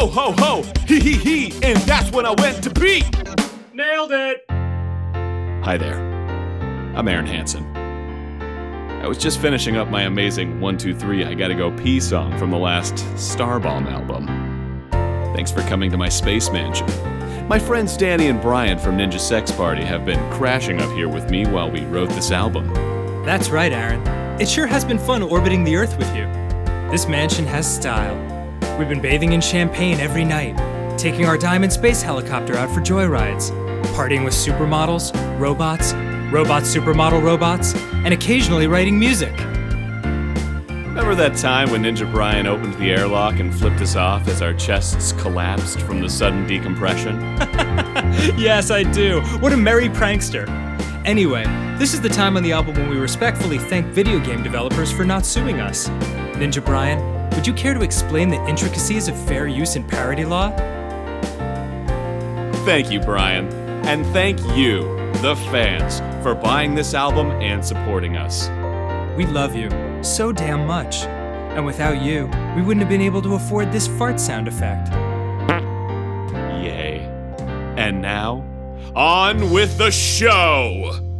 Ho, ho, ho, he, and that's when I went to pee. Nailed it! Hi there. I'm Aaron Hansen. I was just finishing up my amazing 1, 2, 3 I Gotta Go Pee song from the last Starbomb album. Thanks for coming to my space mansion. My friends Danny and Brian from Ninja Sex Party have been crashing up here with me while we wrote this album. That's right, Aaron. It sure has been fun orbiting the Earth with you. This mansion has style. We've been bathing in champagne every night, taking our diamond space helicopter out for joyrides, partying with supermodels, robots, supermodel robots, and occasionally writing music. Remember that time when Ninja Brian opened the airlock and flipped us off as our chests collapsed from the sudden decompression? Yes, I do. What a merry prankster. Anyway, this is the time on the album when we respectfully thank video game developers for not suing us. Ninja Brian, would you care to explain the intricacies of fair use and parody law? Thank you, Brian. And thank you, the fans, for buying this album and supporting us. We love you so damn much. And without you, we wouldn't have been able to afford this fart sound effect. Yay. And now, on with the show!